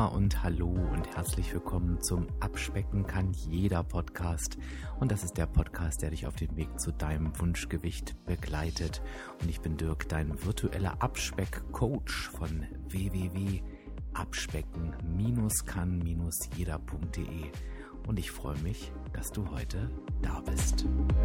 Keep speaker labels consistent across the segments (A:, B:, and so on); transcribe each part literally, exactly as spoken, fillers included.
A: und hallo und herzlich willkommen zum Abspecken kann jeder Podcast. Und das ist der Podcast, der dich auf dem Weg zu deinem Wunschgewicht begleitet. Und ich bin Dirk, dein virtueller Abspeck-Coach von w w w punkt abspecken kann jeder punkt de. Und ich freue mich, dass du heute da bist.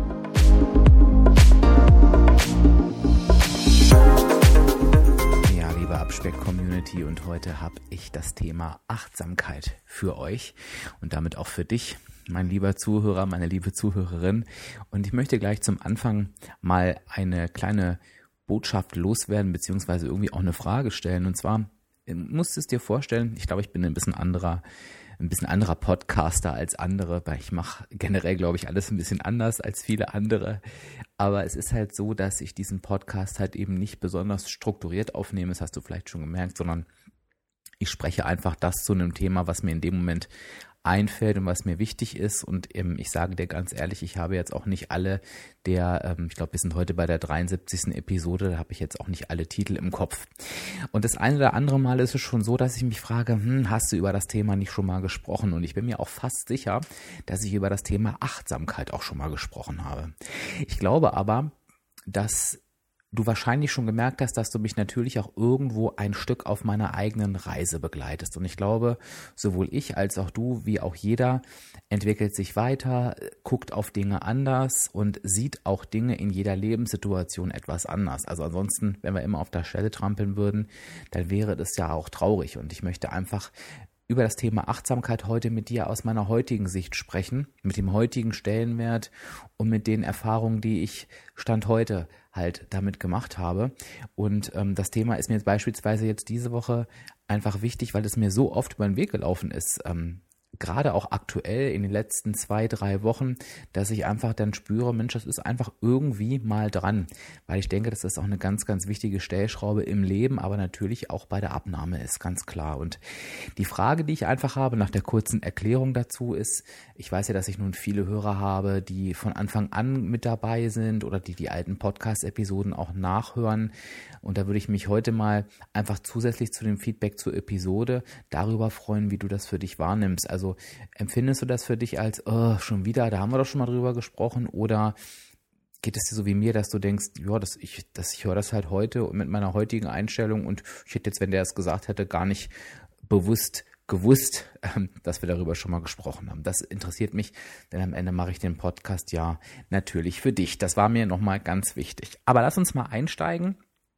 A: Ja, liebe Abspeck-Community, und heute habe ich das Thema Achtsamkeit für euch und damit auch für dich, mein lieber Zuhörer, meine liebe Zuhörerin. Und ich möchte gleich zum Anfang mal eine kleine Botschaft loswerden, beziehungsweise irgendwie auch eine Frage stellen. Und zwar, du musst es dir vorstellen, ich glaube, ich bin ein bisschen anderer ein bisschen anderer Podcaster als andere, weil ich mache generell, glaube ich, alles ein bisschen anders als viele andere. Aber es ist halt so, dass ich diesen Podcast halt eben nicht besonders strukturiert aufnehme, das hast du vielleicht schon gemerkt, sondern ich spreche einfach das zu einem Thema, was mir in dem Moment einfällt und was mir wichtig ist. Und ähm, ich sage dir ganz ehrlich, ich habe jetzt auch nicht alle der, ähm, ich glaube, wir sind heute bei der dreiundsiebzigsten Episode, da habe ich jetzt auch nicht alle Titel im Kopf. Und das eine oder andere Mal ist es schon so, dass ich mich frage, hm, hast du über das Thema nicht schon mal gesprochen? Und ich bin mir auch fast sicher, dass ich über das Thema Achtsamkeit auch schon mal gesprochen habe. Ich glaube aber, dass du wahrscheinlich schon gemerkt hast, dass du mich natürlich auch irgendwo ein Stück auf meiner eigenen Reise begleitest. Und ich glaube, sowohl ich als auch du, wie auch jeder, entwickelt sich weiter, guckt auf Dinge anders und sieht auch Dinge in jeder Lebenssituation etwas anders. Also ansonsten, wenn wir immer auf der Stelle trampeln würden, dann wäre das ja auch traurig. Und ich möchte einfach über das Thema Achtsamkeit heute mit dir aus meiner heutigen Sicht sprechen, mit dem heutigen Stellenwert und mit den Erfahrungen, die ich Stand heute halt damit gemacht habe. Und ähm, das Thema ist mir jetzt beispielsweise jetzt diese Woche einfach wichtig, weil es mir so oft über den Weg gelaufen ist, ähm, gerade auch aktuell in den letzten zwei, drei Wochen, dass ich einfach dann spüre, Mensch, das ist einfach irgendwie mal dran, weil ich denke, dass das auch eine ganz, ganz wichtige Stellschraube im Leben, aber natürlich auch bei der Abnahme ist, ganz klar. Und die Frage, die ich einfach habe nach der kurzen Erklärung dazu ist, ich weiß ja, dass ich nun viele Hörer habe, die von Anfang an mit dabei sind oder die die alten Podcast-Episoden auch nachhören, und da würde ich mich heute mal einfach zusätzlich zu dem Feedback zur Episode darüber freuen, wie du das für dich wahrnimmst. Also Also empfindest du das für dich als, oh, schon wieder, da haben wir doch schon mal drüber gesprochen, oder geht es dir so wie mir, dass du denkst, ja, dass ich, dass ich höre das halt heute mit meiner heutigen Einstellung, und ich hätte jetzt, wenn der es gesagt hätte, gar nicht bewusst gewusst, ähm, dass wir darüber schon mal gesprochen haben. Das interessiert mich, denn am Ende mache ich den Podcast ja natürlich für dich. Das war mir nochmal ganz wichtig. Aber lass uns mal einsteigen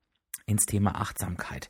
A: ins Thema Achtsamkeit.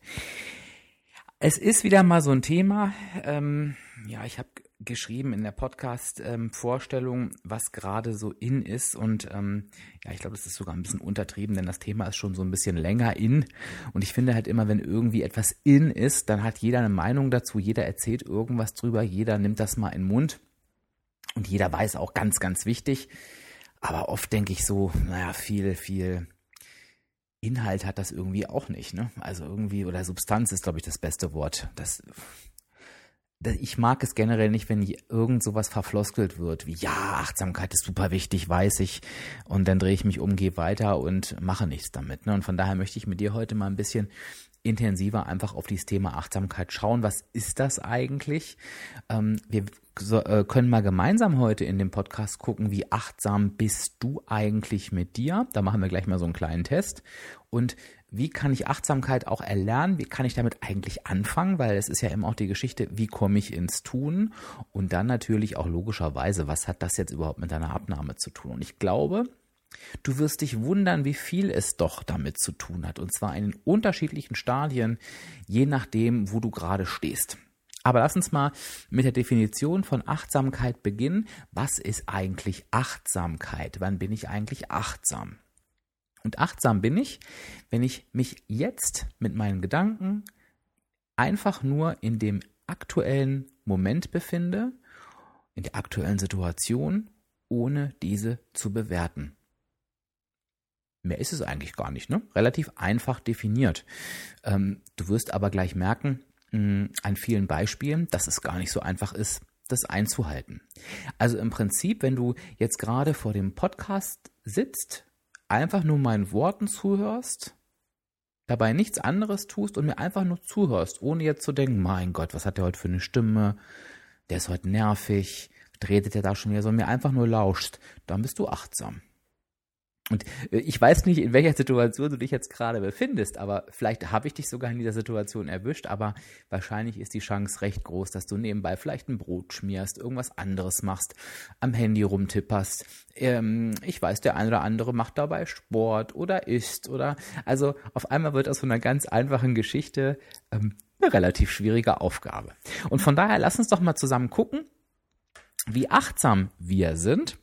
A: Es ist wieder mal so ein Thema, ähm, ja, ich habe geschrieben in der Podcast-Vorstellung, ähm, was gerade so in ist, und ähm, ja, ich glaube, das ist sogar ein bisschen untertrieben, denn das Thema ist schon so ein bisschen länger in, und ich finde halt immer, wenn irgendwie etwas in ist, dann hat jeder eine Meinung dazu, jeder erzählt irgendwas drüber, jeder nimmt das mal in den Mund und jeder weiß auch ganz, ganz wichtig, aber oft denke ich so, naja, viel, viel Inhalt hat das irgendwie auch nicht, ne? Also irgendwie, oder Substanz ist, glaube ich, das beste Wort. Das, das, ich mag es generell nicht, wenn irgend sowas verfloskelt wird, wie, ja, Achtsamkeit ist super wichtig, weiß ich, und dann drehe ich mich um, gehe weiter und mache nichts damit, ne? Und von daher möchte ich mit dir heute mal ein bisschen intensiver einfach auf dieses Thema Achtsamkeit schauen. Was ist das eigentlich? Ähm, wir so, äh, können mal gemeinsam heute in dem Podcast gucken, wie achtsam bist du eigentlich mit dir? Da machen wir gleich mal so einen kleinen Test. Und wie kann ich Achtsamkeit auch erlernen? Wie kann ich damit eigentlich anfangen? Weil es ist ja immer auch die Geschichte, wie komme ich ins Tun? Und dann natürlich auch logischerweise, was hat das jetzt überhaupt mit deiner Abnahme zu tun? Und ich glaube, du wirst dich wundern, wie viel es doch damit zu tun hat, und zwar in unterschiedlichen Stadien, je nachdem, wo du gerade stehst. Aber lass uns mal mit der Definition von Achtsamkeit beginnen. Was ist eigentlich Achtsamkeit? Wann bin ich eigentlich achtsam? Und achtsam bin ich, wenn ich mich jetzt mit meinen Gedanken einfach nur in dem aktuellen Moment befinde, in der aktuellen Situation, ohne diese zu bewerten. Mehr ist es eigentlich gar nicht, ne? Relativ einfach definiert. Ähm, du wirst aber gleich merken, mh, an vielen Beispielen, dass es gar nicht so einfach ist, das einzuhalten. Also im Prinzip, wenn du jetzt gerade vor dem Podcast sitzt, einfach nur meinen Worten zuhörst dabei nichts anderes tust und mir einfach nur zuhörst, ohne jetzt zu denken, mein Gott, was hat der heute für eine Stimme, der ist heute nervig, redet der da schon wieder, sondern mir einfach nur lauschst, dann bist du achtsam. Und ich weiß nicht, in welcher Situation du dich jetzt gerade befindest, aber vielleicht habe ich dich sogar in dieser Situation erwischt, aber wahrscheinlich ist die Chance recht groß, dass du nebenbei vielleicht ein Brot schmierst, irgendwas anderes machst, am Handy rumtipperst. Ähm, ich weiß, der eine oder andere macht dabei Sport oder isst oder, also auf einmal wird aus so einer ganz einfachen Geschichte ähm, eine relativ schwierige Aufgabe. Und von daher lass uns doch mal zusammen gucken, wie achtsam wir sind,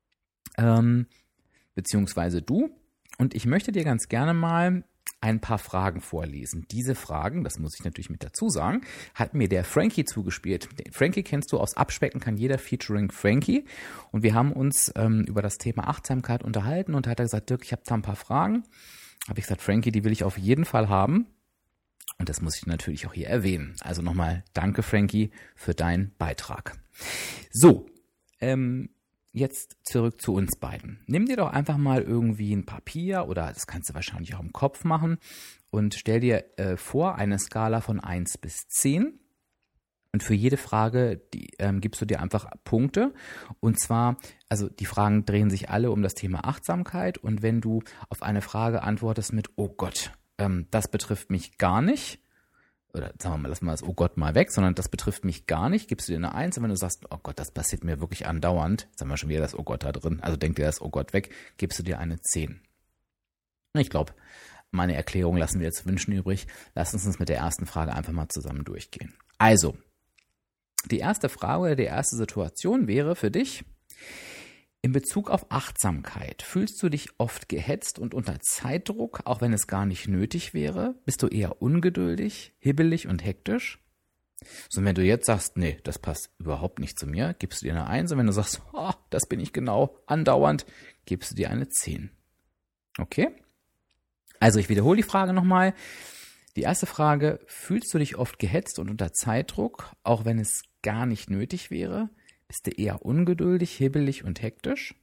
A: ähm, beziehungsweise du. Und ich möchte dir ganz gerne mal ein paar Fragen vorlesen. Diese Fragen, das muss ich natürlich mit dazu sagen, hat mir der Frankie zugespielt. Den Frankie kennst du aus Abspecken kann jeder, featuring Frankie. Und wir haben uns ähm, über das Thema Achtsamkeit unterhalten und da hat er gesagt, Dirk, ich habe da ein paar Fragen. Habe ich gesagt, Frankie, die will ich auf jeden Fall haben. Und das muss ich natürlich auch hier erwähnen. Also nochmal danke, Frankie, für deinen Beitrag. So, ähm, jetzt zurück zu uns beiden. Nimm dir doch einfach mal irgendwie ein Papier oder das kannst du wahrscheinlich auch im Kopf machen und stell dir äh, vor eine Skala von eins bis zehn und für jede Frage die, ähm, gibst du dir einfach Punkte und zwar, also die Fragen drehen sich alle um das Thema Achtsamkeit und wenn du auf eine Frage antwortest mit oh Gott, ähm, das betrifft mich gar nicht, oder sagen wir mal, lass mal das oh Gott mal weg, sondern das betrifft mich gar nicht, gibst du dir eine Eins und wenn du sagst, oh Gott, das passiert mir wirklich andauernd, jetzt haben wir schon wieder das oh Gott da drin, also denk dir das oh Gott weg, gibst du dir eine Zehn. Ich glaube, meine Erklärung lassen wir jetzt wünschen übrig. Lass uns uns mit der ersten Frage einfach mal zusammen durchgehen. Also, die erste Frage oder die erste Situation wäre für dich, in Bezug auf Achtsamkeit, fühlst du dich oft gehetzt und unter Zeitdruck, auch wenn es gar nicht nötig wäre? Bist du eher ungeduldig, hibbelig und hektisch? So, wenn du jetzt sagst, nee, das passt überhaupt nicht zu mir, gibst du dir eine Eins. Und wenn du sagst, oh, das bin ich genau, andauernd, gibst du dir eine Zehn. Okay? Also ich wiederhole die Frage nochmal. Die erste Frage, fühlst du dich oft gehetzt und unter Zeitdruck, auch wenn es gar nicht nötig wäre? Bist du eher ungeduldig, hibbelig und hektisch?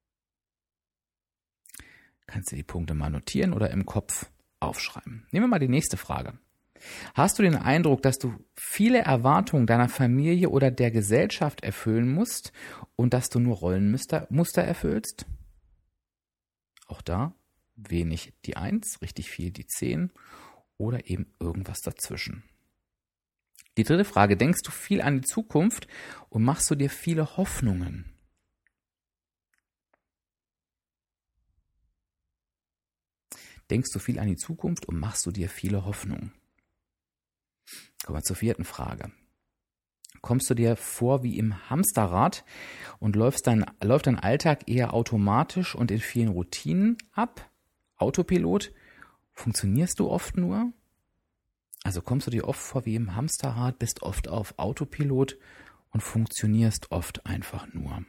A: Kannst du die Punkte mal notieren oder im Kopf aufschreiben. Nehmen wir mal die nächste Frage. Hast du den Eindruck, dass du viele Erwartungen deiner Familie oder der Gesellschaft erfüllen musst und dass du nur Rollenmuster Muster erfüllst? Auch da wenig die Eins, richtig viel die Zehn oder eben irgendwas dazwischen. Die dritte Frage, denkst du viel an die Zukunft und machst du dir viele Hoffnungen? Denkst du viel an die Zukunft und machst du dir viele Hoffnungen? Kommen wir zur vierten Frage. Kommst du dir vor wie im Hamsterrad und läufst dein, läuft dein Alltag eher automatisch und in vielen Routinen ab? Autopilot? Funktionierst du oft nur? Also kommst du dir oft vor wie im Hamsterrad, bist oft auf Autopilot und funktionierst oft einfach nur.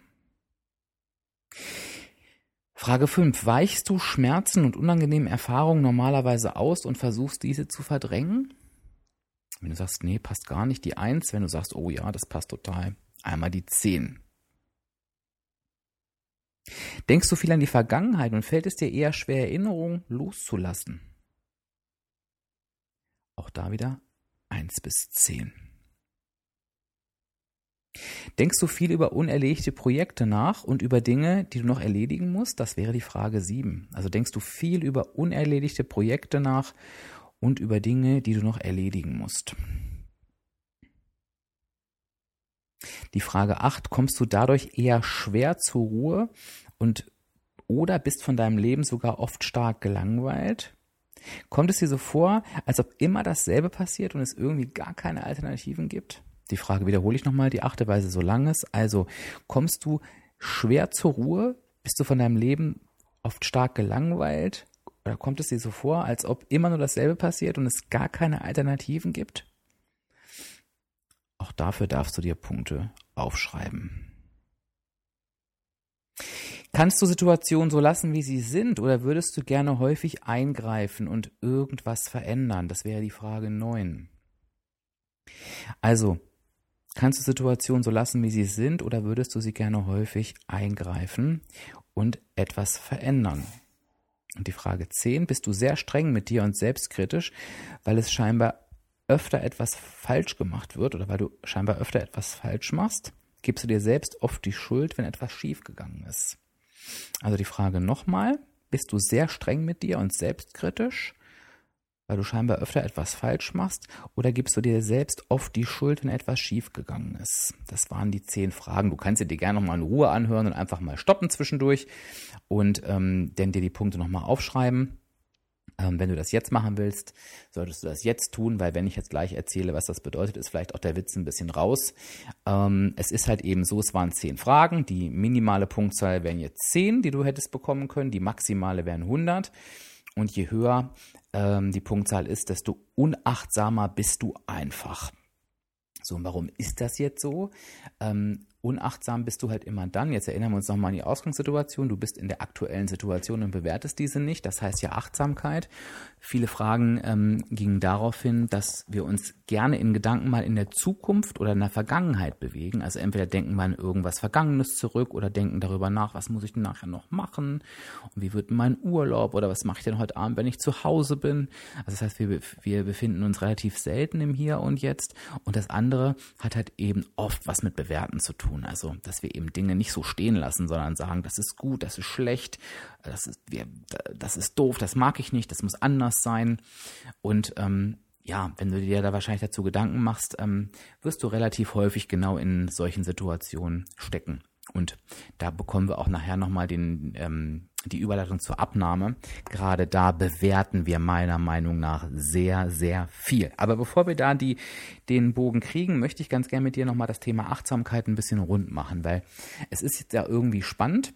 A: Frage fünf. Weichst du Schmerzen und unangenehme Erfahrungen normalerweise aus und versuchst diese zu verdrängen? Wenn du sagst, nee, passt gar nicht, die Eins. Wenn du sagst, oh ja, das passt total, einmal die Zehn. Denkst du viel an die Vergangenheit und fällt es dir eher schwer, Erinnerungen loszulassen? Auch da wieder eins bis zehn. Denkst du viel über unerledigte Projekte nach und über Dinge, die du noch erledigen musst? Das wäre die Frage sieben. Also denkst du viel über unerledigte Projekte nach und über Dinge, die du noch erledigen musst? Die Frage acht, kommst du dadurch eher schwer zur Ruhe und oder bist von deinem Leben sogar oft stark gelangweilt? Kommt es dir so vor, als ob immer dasselbe passiert und es irgendwie gar keine Alternativen gibt? Die Frage wiederhole ich nochmal, die achte Weise so lang ist. Also, kommst du schwer zur Ruhe? Bist du von deinem Leben oft stark gelangweilt? Oder kommt es dir so vor, als ob immer nur dasselbe passiert und es gar keine Alternativen gibt? Auch dafür darfst du dir Punkte aufschreiben. Kannst du Situationen so lassen, wie sie sind, oder würdest du gerne häufig eingreifen und irgendwas verändern? Das wäre die Frage neun. Also, kannst du Situationen so lassen, wie sie sind, oder würdest du sie gerne häufig eingreifen und etwas verändern? Und die Frage zehn, bist du sehr streng mit dir und selbstkritisch, weil es scheinbar öfter etwas falsch gemacht wird oder weil du scheinbar öfter etwas falsch machst? Gibst du dir selbst oft die Schuld, wenn etwas schiefgegangen ist? Also die Frage nochmal, bist du sehr streng mit dir und selbstkritisch, weil du scheinbar öfter etwas falsch machst, oder gibst du dir selbst oft die Schuld, wenn etwas schiefgegangen ist? Das waren die zehn Fragen. Du kannst sie dir gerne nochmal in Ruhe anhören und einfach mal stoppen zwischendurch und ähm, dann dir die Punkte nochmal aufschreiben. Ähm, wenn du das jetzt machen willst, solltest du das jetzt tun, weil wenn ich jetzt gleich erzähle, was das bedeutet, ist vielleicht auch der Witz ein bisschen raus. Ähm, es ist halt eben so, es waren zehn Fragen. Die minimale Punktzahl wären jetzt zehn, die du hättest bekommen können. Die maximale wären hundert. Und je höher ähm, die Punktzahl ist, desto unachtsamer bist du einfach. So, und warum ist das jetzt so? Ähm, unachtsam bist du halt immer dann, jetzt erinnern wir uns nochmal an die Ausgangssituation, du bist in der aktuellen Situation und bewertest diese nicht, das heißt ja Achtsamkeit. Viele Fragen ähm, gingen darauf hin, dass wir uns gerne in Gedanken mal in der Zukunft oder in der Vergangenheit bewegen, also entweder denken wir an irgendwas Vergangenes zurück oder denken darüber nach, was muss ich denn nachher noch machen und wie wird mein Urlaub oder was mache ich denn heute Abend, wenn ich zu Hause bin. Also das heißt, wir, wir befinden uns relativ selten im Hier und Jetzt, und das andere hat halt eben oft was mit Bewerten zu tun. Also, dass wir eben Dinge nicht so stehen lassen, sondern sagen, das ist gut, das ist schlecht, das ist, wir, das ist doof, das mag ich nicht, das muss anders sein. Und ähm, ja, wenn du dir da wahrscheinlich dazu Gedanken machst, ähm, wirst du relativ häufig genau in solchen Situationen stecken. Und da bekommen wir auch nachher nochmal den, ähm, die Überleitung zur Abnahme. Gerade da bewerten wir meiner Meinung nach sehr, sehr viel. Aber bevor wir da die, den Bogen kriegen, möchte ich ganz gerne mit dir nochmal das Thema Achtsamkeit ein bisschen rund machen, weil es ist jetzt ja irgendwie spannend,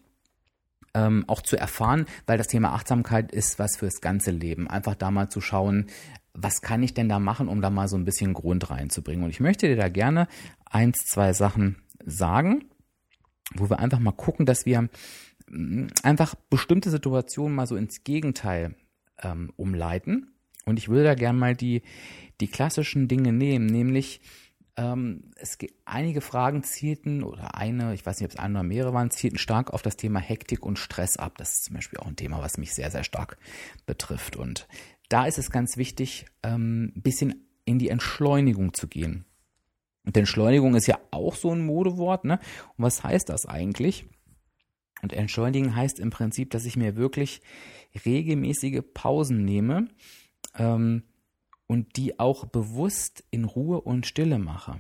A: ähm, auch zu erfahren, weil das Thema Achtsamkeit ist was fürs ganze Leben. Einfach da mal zu schauen, was kann ich denn da machen, um da mal so ein bisschen Grund reinzubringen. Und ich möchte dir da gerne eins, zwei Sachen sagen, wo wir einfach mal gucken, dass wir einfach bestimmte Situationen mal so ins Gegenteil ähm, umleiten. Und ich würde da gerne mal die, die klassischen Dinge nehmen, nämlich ähm, es gibt, einige Fragen zielten, oder eine, ich weiß nicht, ob es eine oder mehrere waren, zielten stark auf das Thema Hektik und Stress ab. Das ist zum Beispiel auch ein Thema, was mich sehr, sehr stark betrifft. Und da ist es ganz wichtig, ähm, ein bisschen in die Entschleunigung zu gehen. Und Entschleunigung ist ja auch so ein Modewort, ne? Und was heißt das eigentlich? Und entschleunigen heißt im Prinzip, dass ich mir wirklich regelmäßige Pausen nehme ähm, und die auch bewusst in Ruhe und Stille mache.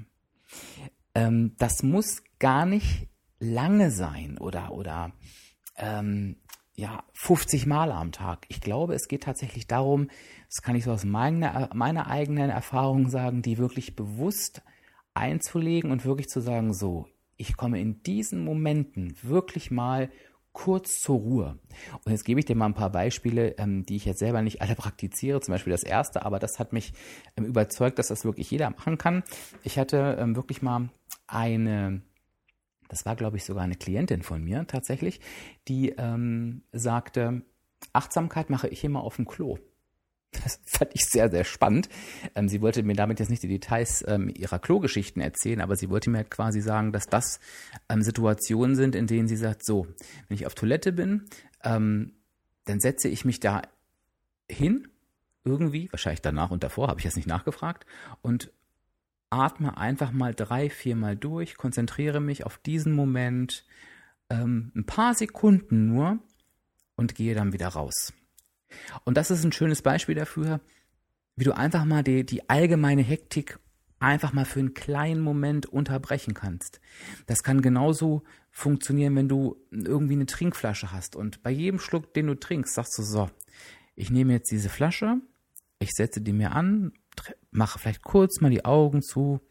A: Ähm, das muss gar nicht lange sein oder, oder ähm, ja, fünfzig Mal am Tag. Ich glaube, es geht tatsächlich darum, das kann ich so aus meiner, meiner eigenen Erfahrung sagen, die wirklich bewusst einzulegen und wirklich zu sagen, so, ich komme in diesen Momenten wirklich mal kurz zur Ruhe. Und jetzt gebe ich dir mal ein paar Beispiele, ähm, die ich jetzt selber nicht alle praktiziere, zum Beispiel das erste, aber das hat mich ähm, überzeugt, dass das wirklich jeder machen kann. Ich hatte ähm, wirklich mal eine, das war glaube ich sogar eine Klientin von mir tatsächlich, die ähm, sagte, Achtsamkeit mache ich immer auf dem Klo. Das fand ich sehr, sehr spannend. Ähm, sie wollte mir damit jetzt nicht die Details ähm, ihrer Klogeschichten erzählen, aber sie wollte mir quasi sagen, dass das ähm, Situationen sind, in denen sie sagt, so, wenn ich auf Toilette bin, ähm, dann setze ich mich da hin, irgendwie, wahrscheinlich danach und davor, habe ich jetzt nicht nachgefragt, und atme einfach mal drei, vier Mal durch, konzentriere mich auf diesen Moment, ähm, ein paar Sekunden nur, und gehe dann wieder raus. Und das ist ein schönes Beispiel dafür, wie du einfach mal die, die allgemeine Hektik einfach mal für einen kleinen Moment unterbrechen kannst. Das kann genauso funktionieren, wenn du irgendwie eine Trinkflasche hast und bei jedem Schluck, den du trinkst, sagst du so, ich nehme jetzt diese Flasche, ich setze die mir an, mache vielleicht kurz mal die Augen zu,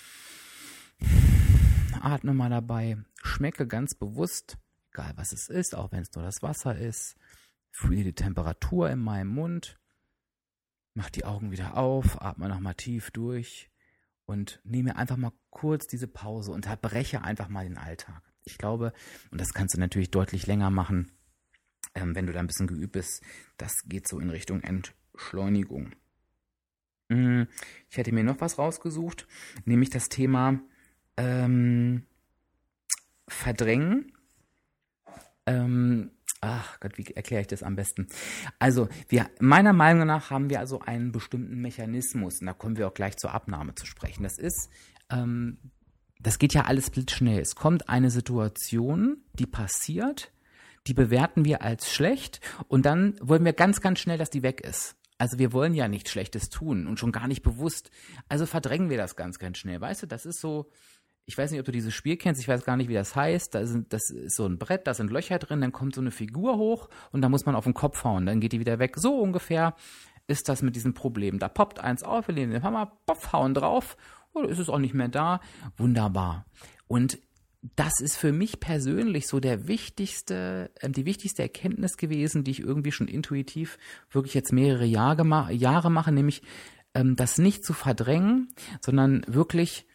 A: atme mal dabei, schmecke ganz bewusst, egal was es ist, auch wenn es nur das Wasser ist, fühle die Temperatur in meinem Mund, mach die Augen wieder auf, atme nochmal tief durch und nehme einfach mal kurz diese Pause, unterbreche einfach mal den Alltag. Ich glaube, und das kannst du natürlich deutlich länger machen, ähm, wenn du da ein bisschen geübt bist, das geht so in Richtung Entschleunigung. Ich hätte mir noch was rausgesucht, nämlich das Thema ähm, Verdrängen. Ähm, Ach Gott, wie erkläre ich das am besten? Also, wir, meiner Meinung nach haben wir also einen bestimmten Mechanismus, und da kommen wir auch gleich zur Abnahme zu sprechen. Das ist, ähm, das geht ja alles blitzschnell. Es kommt eine Situation, die passiert, die bewerten wir als schlecht und dann wollen wir ganz, ganz schnell, dass die weg ist. Also wir wollen ja nichts Schlechtes tun und schon gar nicht bewusst. Also verdrängen wir das ganz, ganz schnell. Weißt du, das ist so, ich weiß nicht, ob du dieses Spiel kennst, ich weiß gar nicht, wie das heißt. Da sind, das ist so ein Brett, da sind Löcher drin, dann kommt so eine Figur hoch und da muss man auf den Kopf hauen, dann geht die wieder weg. So ungefähr ist das mit diesem Problem. Da poppt eins auf, wir legen den Hammer, poff, hauen drauf, oder ist es auch nicht mehr da. Wunderbar. Und das ist für mich persönlich so der wichtigste, äh, die wichtigste Erkenntnis gewesen, die ich irgendwie schon intuitiv wirklich jetzt mehrere Jahre, ma- Jahre mache, nämlich ähm, das nicht zu verdrängen, sondern wirklich,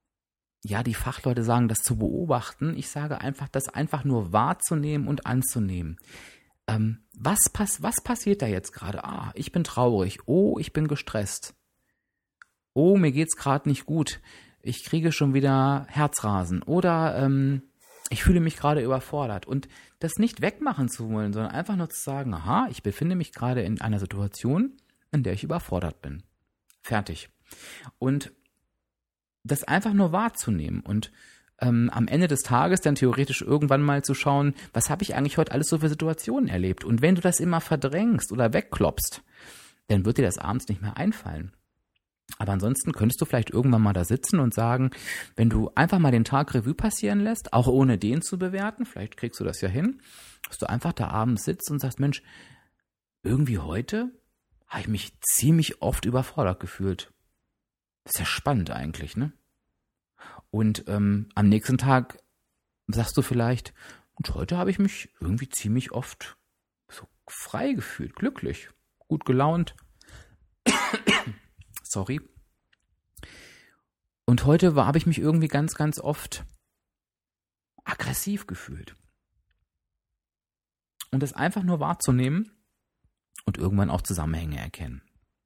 A: ja, die Fachleute sagen, das zu beobachten. Ich sage einfach, das einfach nur wahrzunehmen und anzunehmen. Ähm, was, pass- was passiert da jetzt gerade? Ah, ich bin traurig. Oh, ich bin gestresst. Oh, mir geht's gerade nicht gut. Ich kriege schon wieder Herzrasen oder ähm, ich fühle mich gerade überfordert. Und das nicht wegmachen zu wollen, sondern einfach nur zu sagen, aha, ich befinde mich gerade in einer Situation, in der ich überfordert bin. Fertig. Und das einfach nur wahrzunehmen und ähm, am Ende des Tages dann theoretisch irgendwann mal zu schauen, was habe ich eigentlich heute alles so für Situationen erlebt? Und wenn du das immer verdrängst oder wegklopfst, dann wird dir das abends nicht mehr einfallen. Aber ansonsten könntest du vielleicht irgendwann mal da sitzen und sagen, wenn du einfach mal den Tag Revue passieren lässt, auch ohne den zu bewerten, vielleicht kriegst du das ja hin, dass du einfach da abends sitzt und sagst, Mensch, irgendwie heute habe ich mich ziemlich oft überfordert gefühlt. Das ist ja spannend eigentlich, ne? Und ähm, am nächsten Tag sagst du vielleicht, und heute habe ich mich irgendwie ziemlich oft so frei gefühlt, glücklich, gut gelaunt. Sorry. Und heute war, habe ich mich irgendwie ganz, ganz oft aggressiv gefühlt. Und das einfach nur wahrzunehmen und irgendwann auch Zusammenhänge erkennen.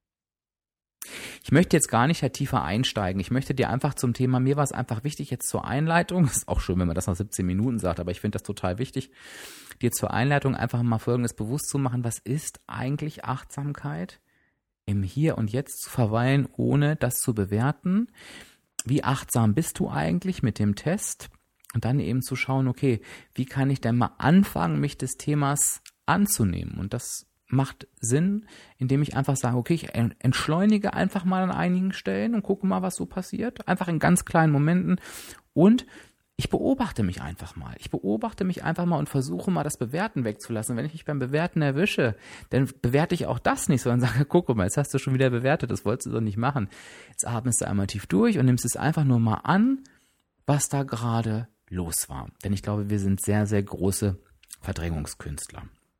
A: Ich möchte jetzt gar nicht halt tiefer einsteigen. Ich möchte dir einfach zum Thema, mir war es einfach wichtig jetzt zur Einleitung, ist auch schön, wenn man das nach siebzehn Minuten sagt, aber ich finde das total wichtig, dir zur Einleitung einfach mal Folgendes bewusst zu machen. Was ist eigentlich Achtsamkeit? Im Hier und Jetzt zu verweilen, ohne das zu bewerten. Wie achtsam bist du eigentlich mit dem Test? Und dann eben zu schauen, okay, wie kann ich denn mal anfangen, mich des Themas anzunehmen? Und das macht Sinn, indem ich einfach sage, okay, ich entschleunige einfach mal an einigen Stellen und gucke mal, was so passiert. Einfach in ganz kleinen Momenten. Und ich beobachte mich einfach mal. Ich beobachte mich einfach mal und versuche mal, das Bewerten wegzulassen. Wenn ich mich beim Bewerten erwische, dann bewerte ich auch das nicht, sondern sage, guck mal, jetzt hast du schon wieder bewertet, das wolltest du doch nicht machen. Jetzt atmest du einmal tief durch und nimmst es einfach nur mal an, was da gerade los war. Denn ich glaube, wir sind sehr, sehr große Verdrängungskünstler.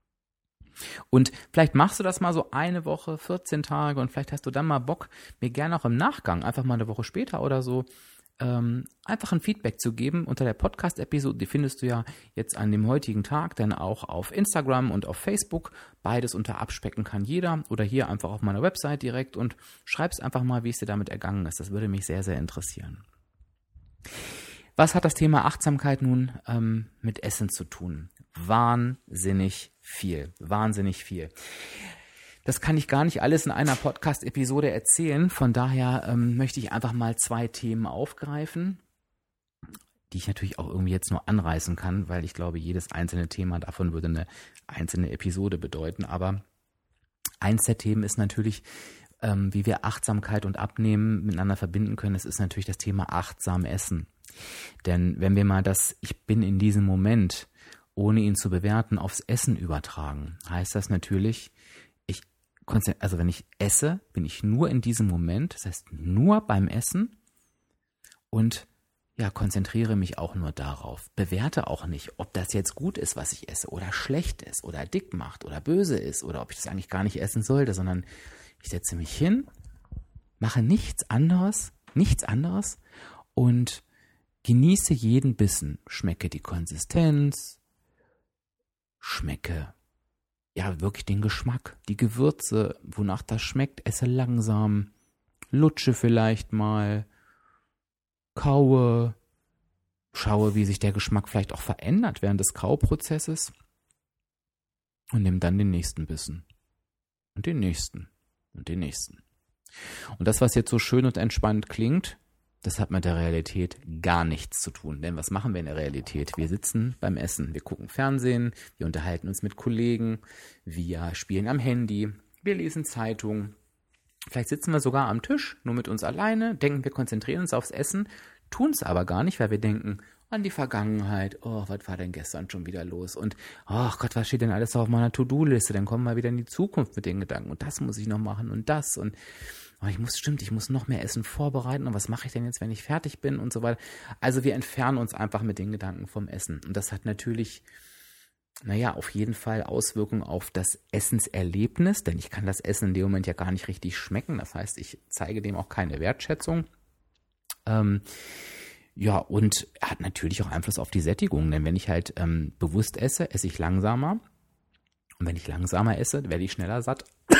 A: Und vielleicht machst du das mal so eine Woche, vierzehn Tage und vielleicht hast du dann mal Bock, mir gerne auch im Nachgang, einfach mal eine Woche später oder so, Ähm, einfach ein Feedback zu geben unter der Podcast-Episode. Die findest du ja jetzt an dem heutigen Tag dann auch auf Instagram und auf Facebook. Beides unter Abspecken kann jeder oder hier einfach auf meiner Website direkt und schreib's einfach mal, wie es dir damit ergangen ist. Das würde mich sehr, sehr interessieren. Was hat das Thema Achtsamkeit nun ähm, mit Essen zu tun? Wahnsinnig viel. Wahnsinnig viel. Das kann ich gar nicht alles in einer Podcast-Episode erzählen. Von daher ähm, möchte ich einfach mal zwei Themen aufgreifen, die ich natürlich auch irgendwie jetzt nur anreißen kann, weil ich glaube, jedes einzelne Thema davon würde eine einzelne Episode bedeuten. Aber eins der Themen ist natürlich, ähm, wie wir Achtsamkeit und Abnehmen miteinander verbinden können. Das ist natürlich das Thema achtsam Essen. Denn wenn wir mal das Ich bin in diesem Moment, ohne ihn zu bewerten, aufs Essen übertragen, heißt das natürlich, also wenn ich esse, bin ich nur in diesem Moment, das heißt nur beim Essen und ja, konzentriere mich auch nur darauf. Bewerte auch nicht, ob das jetzt gut ist, was ich esse oder schlecht ist oder dick macht oder böse ist oder ob ich das eigentlich gar nicht essen sollte, sondern ich setze mich hin, mache nichts anderes, nichts anderes und genieße jeden Bissen, schmecke die Konsistenz, schmecke ja, wirklich den Geschmack, die Gewürze, wonach das schmeckt, esse langsam, lutsche vielleicht mal, kaue, schaue, wie sich der Geschmack vielleicht auch verändert während des Kauprozesses. und nimm dann den nächsten Bissen und den nächsten und den nächsten. Und das, was jetzt so schön und entspannt klingt, das hat mit der Realität gar nichts zu tun. Denn was machen wir in der Realität? Wir sitzen beim Essen, wir gucken Fernsehen, wir unterhalten uns mit Kollegen, wir spielen am Handy, wir lesen Zeitungen. Vielleicht sitzen wir sogar am Tisch, nur mit uns alleine, denken, wir konzentrieren uns aufs Essen, tun es aber gar nicht, weil wir denken an die Vergangenheit. Oh, was war denn gestern schon wieder los? Und, oh Gott, was steht denn alles auf meiner To-Do-Liste? Dann kommen wir wieder in die Zukunft mit den Gedanken. Und das muss ich noch machen und das. Und oh, ich muss, stimmt, ich muss noch mehr Essen vorbereiten. Und was mache ich denn jetzt, wenn ich fertig bin und so weiter? Also wir entfernen uns einfach mit den Gedanken vom Essen. Und das hat natürlich, naja, auf jeden Fall Auswirkungen auf das Essenserlebnis. Denn ich kann das Essen in dem Moment ja gar nicht richtig schmecken. Das heißt, ich zeige dem auch keine Wertschätzung. Ähm, Ja, und hat natürlich auch Einfluss auf die Sättigung, denn wenn ich halt ähm, bewusst esse, esse ich langsamer. Und wenn ich langsamer esse, werde ich schneller satt.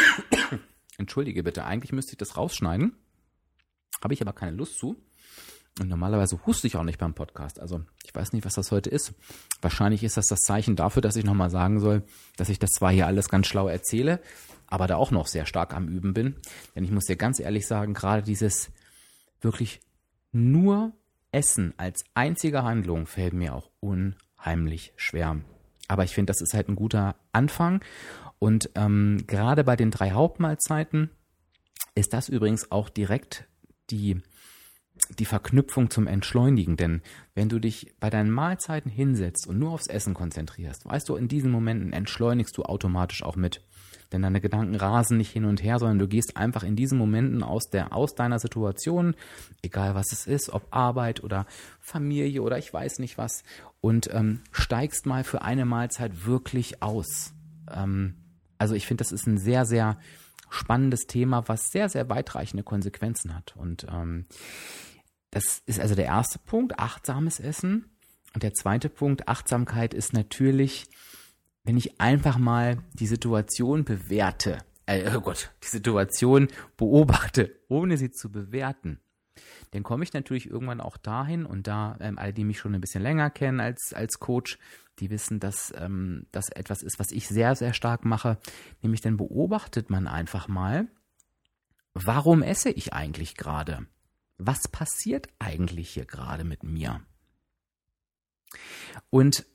A: Entschuldige bitte, eigentlich müsste ich das rausschneiden. Habe ich aber keine Lust zu. Und normalerweise huste ich auch nicht beim Podcast. Also ich weiß nicht, was das heute ist. Wahrscheinlich ist das das Zeichen dafür, dass ich nochmal sagen soll, dass ich das zwar hier alles ganz schlau erzähle, aber da auch noch sehr stark am Üben bin. Denn ich muss dir ganz ehrlich sagen, gerade dieses wirklich nur Essen als einzige Handlung fällt mir auch unheimlich schwer. Aber ich finde, das ist halt ein guter Anfang. Und ähm, gerade bei den drei Hauptmahlzeiten ist das übrigens auch direkt die, die Verknüpfung zum Entschleunigen. Denn wenn du dich bei deinen Mahlzeiten hinsetzt und nur aufs Essen konzentrierst, weißt du, in diesen Momenten entschleunigst du automatisch auch mit. Denn deine Gedanken rasen nicht hin und her, sondern du gehst einfach in diesen Momenten aus der aus deiner Situation, egal was es ist, ob Arbeit oder Familie oder ich weiß nicht was, und ähm, steigst mal für eine Mahlzeit wirklich aus. Ähm, also ich finde, das ist ein sehr, sehr spannendes Thema, was sehr, sehr weitreichende Konsequenzen hat. Und ähm, das ist also der erste Punkt, achtsames Essen. Und der zweite Punkt, Achtsamkeit, ist natürlich, wenn ich einfach mal die Situation bewerte, äh, oh Gott, die Situation beobachte, ohne sie zu bewerten, dann komme ich natürlich irgendwann auch dahin, und da, ähm, alle, die mich schon ein bisschen länger kennen als, als Coach, die wissen, dass ähm, das etwas ist, was ich sehr, sehr stark mache, nämlich dann beobachtet man einfach mal, warum esse ich eigentlich gerade? Was passiert eigentlich hier gerade mit mir? Und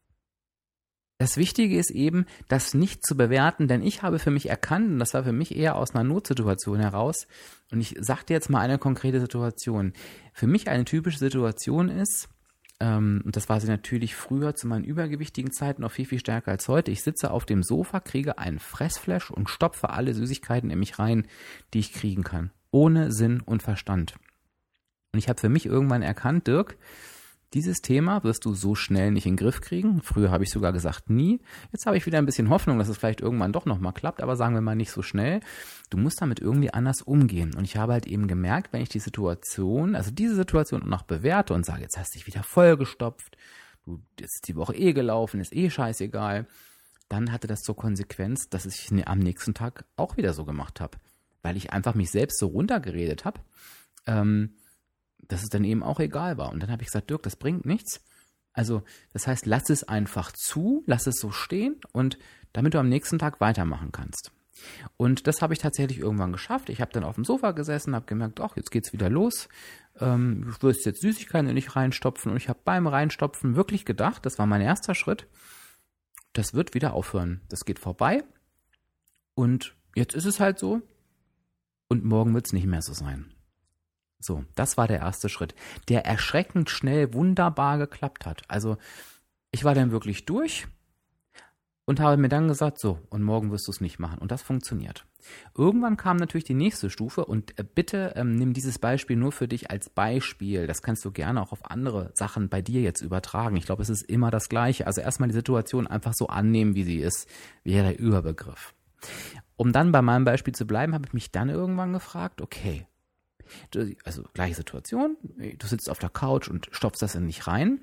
A: das Wichtige ist eben, das nicht zu bewerten, denn ich habe für mich erkannt, und das war für mich eher aus einer Notsituation heraus, und ich sage dir jetzt mal eine konkrete Situation. Für mich eine typische Situation ist, ähm, und das war sie natürlich früher zu meinen übergewichtigen Zeiten noch viel, viel stärker als heute, ich sitze auf dem Sofa, kriege einen Fressflash und stopfe alle Süßigkeiten in mich rein, die ich kriegen kann, ohne Sinn und Verstand. Und ich habe für mich irgendwann erkannt, Dirk, dieses Thema wirst du so schnell nicht in den Griff kriegen. Früher habe ich sogar gesagt, nie. Jetzt habe ich wieder ein bisschen Hoffnung, dass es vielleicht irgendwann doch nochmal klappt, aber sagen wir mal nicht so schnell. Du musst damit irgendwie anders umgehen. Und ich habe halt eben gemerkt, wenn ich die Situation, also diese Situation noch bewerte und sage, jetzt hast du dich wieder vollgestopft, du, jetzt ist die Woche eh gelaufen, ist eh scheißegal, dann hatte das zur Konsequenz, dass ich am nächsten Tag auch wieder so gemacht habe. Weil ich einfach mich selbst so runtergeredet habe, ähm, dass es dann eben auch egal war. Und dann habe ich gesagt, Dirk, das bringt nichts. Also das heißt, lass es einfach zu, lass es so stehen, und damit du am nächsten Tag weitermachen kannst. Und das habe ich tatsächlich irgendwann geschafft. Ich habe dann auf dem Sofa gesessen, habe gemerkt, ach, jetzt geht's wieder los. Ähm, du wirst jetzt Süßigkeiten in dich reinstopfen. Und ich habe beim Reinstopfen wirklich gedacht, das war mein erster Schritt, das wird wieder aufhören. Das geht vorbei. Und jetzt ist es halt so. Und morgen wird es nicht mehr so sein. So, das war der erste Schritt, der erschreckend schnell wunderbar geklappt hat. Also ich war dann wirklich durch und habe mir dann gesagt, so, und morgen wirst du es nicht machen. Und das funktioniert. Irgendwann kam natürlich die nächste Stufe, und äh, bitte ähm, nimm dieses Beispiel nur für dich als Beispiel. Das kannst du gerne auch auf andere Sachen bei dir jetzt übertragen. Ich glaube, es ist immer das Gleiche. Also erstmal die Situation einfach so annehmen, wie sie ist, wäre der Überbegriff. Um dann bei meinem Beispiel zu bleiben, habe ich mich dann irgendwann gefragt, okay, du, also gleiche Situation, du sitzt auf der Couch und stopfst das in dich rein.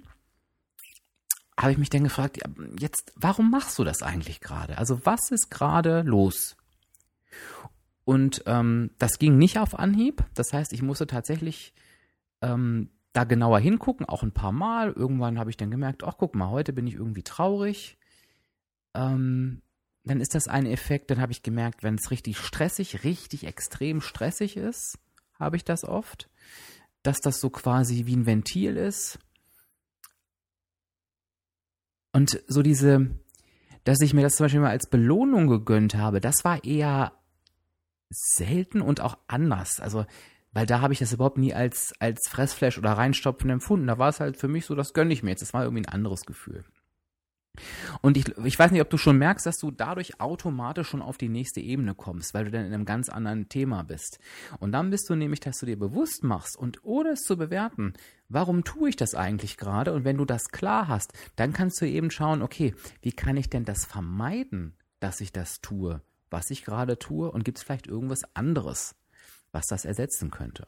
A: Habe ich mich dann gefragt, ja, jetzt, warum machst du das eigentlich gerade? Also was ist gerade los? Und ähm, das ging nicht auf Anhieb. Das heißt, ich musste tatsächlich ähm, da genauer hingucken, auch ein paar Mal. Irgendwann habe ich dann gemerkt, ach guck mal, heute bin ich irgendwie traurig. Ähm, dann ist das ein Effekt, dann habe ich gemerkt, wenn es richtig stressig, richtig extrem stressig ist, habe ich das oft, dass das so quasi wie ein Ventil ist. Und so diese, dass ich mir das zum Beispiel mal als Belohnung gegönnt habe, das war eher selten und auch anders. Also, weil da habe ich das überhaupt nie als, als Fressflash oder Reinstopfen empfunden. Da war es halt für mich so, das gönne ich mir jetzt. Das war irgendwie ein anderes Gefühl. Und ich, ich weiß nicht, ob du schon merkst, dass du dadurch automatisch schon auf die nächste Ebene kommst, weil du dann in einem ganz anderen Thema bist. Und dann bist du nämlich, dass du dir bewusst machst und ohne es zu bewerten, warum tue ich das eigentlich gerade? Und wenn du das klar hast, dann kannst du eben schauen, okay, wie kann ich denn das vermeiden, dass ich das tue, was ich gerade tue? Und gibt es vielleicht irgendwas anderes, was das ersetzen könnte?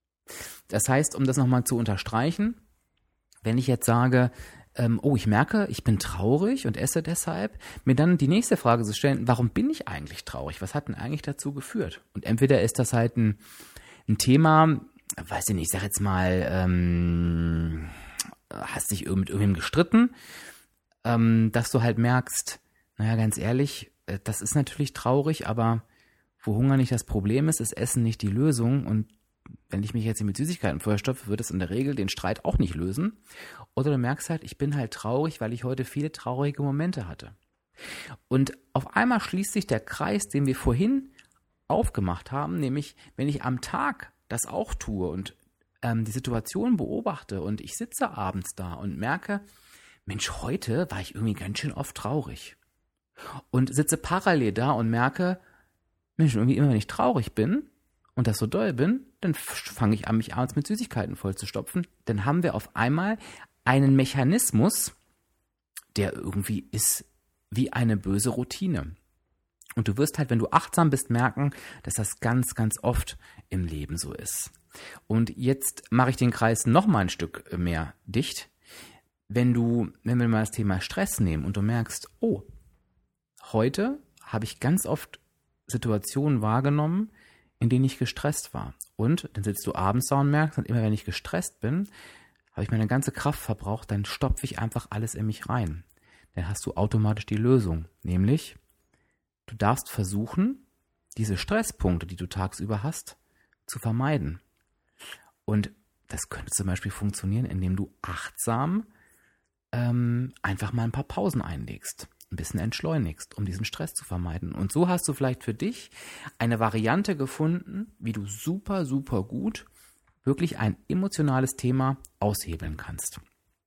A: Das heißt, um das nochmal zu unterstreichen, wenn ich jetzt sage, ähm, oh, ich merke, ich bin traurig und esse deshalb, mir dann die nächste Frage zu stellen, warum bin ich eigentlich traurig? Was hat denn eigentlich dazu geführt? Und entweder ist das halt ein, ein Thema, weiß ich nicht, ich sag jetzt mal, ähm, hast dich mit irgendwem gestritten, ähm, dass du halt merkst, naja, ganz ehrlich, das ist natürlich traurig, aber wo Hunger nicht das Problem ist, ist Essen nicht die Lösung. Und wenn ich mich jetzt mit Süßigkeiten vollstopfe, wird es in der Regel den Streit auch nicht lösen. Oder du merkst halt, ich bin halt traurig, weil ich heute viele traurige Momente hatte. Und auf einmal schließt sich der Kreis, den wir vorhin aufgemacht haben, nämlich wenn ich am Tag das auch tue und ähm, die Situation beobachte und ich sitze abends da und merke, Mensch, heute war ich irgendwie ganz schön oft traurig. Und sitze parallel da und merke, Mensch, irgendwie immer wenn ich traurig bin und das so doll bin, dann fange ich an, mich abends mit Süßigkeiten vollzustopfen. Dann haben wir auf einmal einen Mechanismus, der irgendwie ist wie eine böse Routine. Und du wirst halt, wenn du achtsam bist, merken, dass das ganz, ganz oft im Leben so ist. Und jetzt mache ich den Kreis noch mal ein Stück mehr dicht. Wenn du, wenn wir mal das Thema Stress nehmen und du merkst, oh, heute habe ich ganz oft Situationen wahrgenommen, in denen ich gestresst war. Und dann sitzt du abends da und merkst, und immer wenn ich gestresst bin, habe ich meine ganze Kraft verbraucht, dann stopfe ich einfach alles in mich rein. Dann hast du automatisch die Lösung. Nämlich, du darfst versuchen, diese Stresspunkte, die du tagsüber hast, zu vermeiden. Und das könnte zum Beispiel funktionieren, indem du achtsam ähm, einfach mal ein paar Pausen einlegst. Ein bisschen entschleunigst, um diesen Stress zu vermeiden. Und so hast du vielleicht für dich eine Variante gefunden, wie du super, super gut wirklich ein emotionales Thema aushebeln kannst.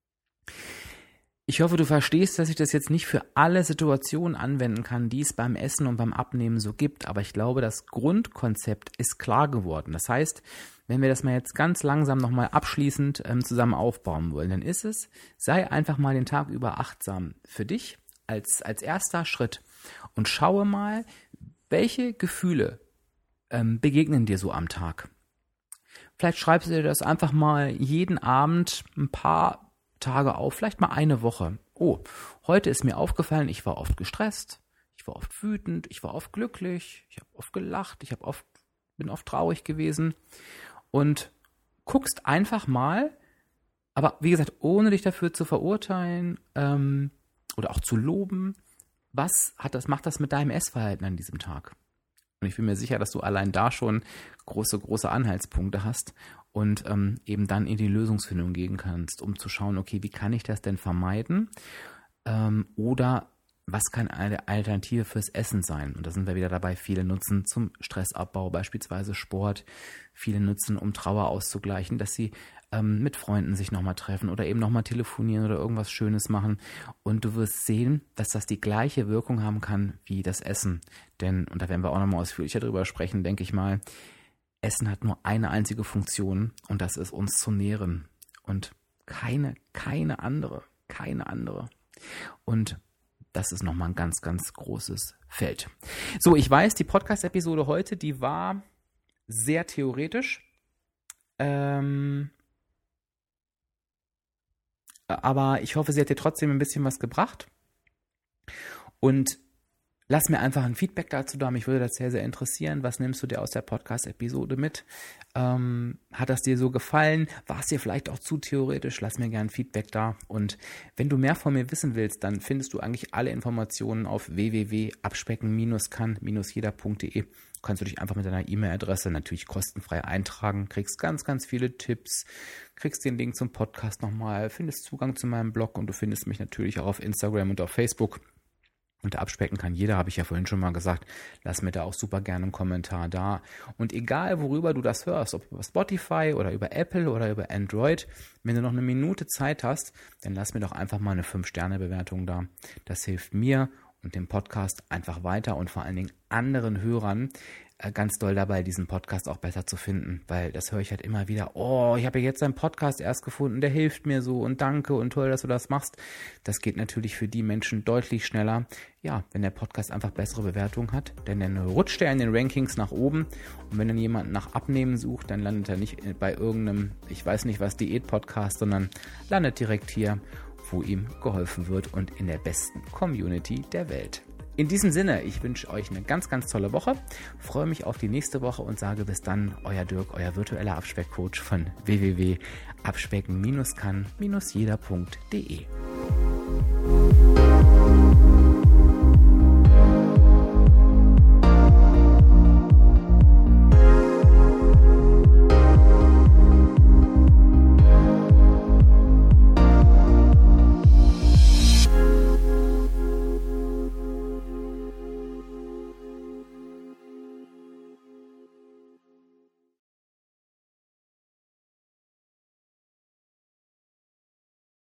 A: Ich hoffe, du verstehst, dass ich das jetzt nicht für alle Situationen anwenden kann, die es beim Essen und beim Abnehmen so gibt. Aber ich glaube, das Grundkonzept ist klar geworden. Das heißt, wenn wir das mal jetzt ganz langsam nochmal abschließend ähm, zusammen aufbauen wollen, dann ist es, sei einfach mal den Tag über achtsam für dich, Als, als erster Schritt und schaue mal, welche Gefühle ähm, begegnen dir so am Tag. Vielleicht schreibst du dir das einfach mal jeden Abend ein paar Tage auf, vielleicht mal eine Woche. Oh, heute ist mir aufgefallen, ich war oft gestresst, ich war oft wütend, ich war oft glücklich, ich habe oft gelacht, ich habe oft, bin oft traurig gewesen. Und guckst einfach mal, aber wie gesagt, ohne dich dafür zu verurteilen, ähm, oder auch zu loben, was hat das, macht das mit deinem Essverhalten an diesem Tag? Und ich bin mir sicher, dass du allein da schon große, große Anhaltspunkte hast und ähm, eben dann in die Lösungsfindung gehen kannst, um zu schauen, okay, wie kann ich das denn vermeiden? Ähm, oder was kann eine Alternative fürs Essen sein? Und da sind wir wieder dabei, viele nutzen zum Stressabbau, beispielsweise Sport, viele nutzen, um Trauer auszugleichen, dass sie ähm, mit Freunden sich nochmal treffen oder eben nochmal telefonieren oder irgendwas Schönes machen. Und du wirst sehen, dass das die gleiche Wirkung haben kann wie das Essen. Denn, und da werden wir auch nochmal ausführlicher drüber sprechen, denke ich mal, Essen hat nur eine einzige Funktion und das ist, uns zu nähren. Und keine, keine andere, keine andere. Und das ist nochmal ein ganz, ganz großes Feld. So, ich weiß, die Podcast-Episode heute, die war sehr theoretisch. Ähm, aber ich hoffe, sie hat dir trotzdem ein bisschen was gebracht. Und Lass mir einfach ein Feedback dazu da. Mich würde das sehr, sehr interessieren. Was nimmst du dir aus der Podcast-Episode mit? Ähm, hat das dir so gefallen? War es dir vielleicht auch zu theoretisch? Lass mir gerne Feedback da. Und wenn du mehr von mir wissen willst, dann findest du eigentlich alle Informationen auf w w w punkt abspecken kann jeder punkt de. Kannst du dich einfach mit deiner E-Mail-Adresse natürlich kostenfrei eintragen, kriegst ganz, ganz viele Tipps, kriegst den Link zum Podcast nochmal, findest Zugang zu meinem Blog und du findest mich natürlich auch auf Instagram und auf Facebook. Unter Abspecken kann jeder, habe ich ja vorhin schon mal gesagt. Lass mir da auch super gerne einen Kommentar da. Und egal, worüber du das hörst, ob über Spotify oder über Apple oder über Android, wenn du noch eine Minute Zeit hast, dann lass mir doch einfach mal eine fünf Sterne Bewertung da. Das hilft mir und dem Podcast einfach weiter und vor allen Dingen anderen Hörern äh, ganz doll dabei, diesen Podcast auch besser zu finden, weil das höre ich halt immer wieder, oh, ich habe ja jetzt einen Podcast erst gefunden, der hilft mir so und danke und toll, dass du das machst. Das geht natürlich für die Menschen deutlich schneller, ja, wenn der Podcast einfach bessere Bewertungen hat, denn dann rutscht er in den Rankings nach oben und wenn dann jemand nach Abnehmen sucht, dann landet er nicht bei irgendeinem, ich weiß nicht was, Diät-Podcast, sondern landet direkt hier, wo ihm geholfen wird und in der besten Community der Welt. In diesem Sinne, ich wünsche euch eine ganz, ganz tolle Woche, freue mich auf die nächste Woche und sage bis dann, euer Dirk, euer virtueller Abspeckcoach von w w w punkt abspecken kann jeder punkt de.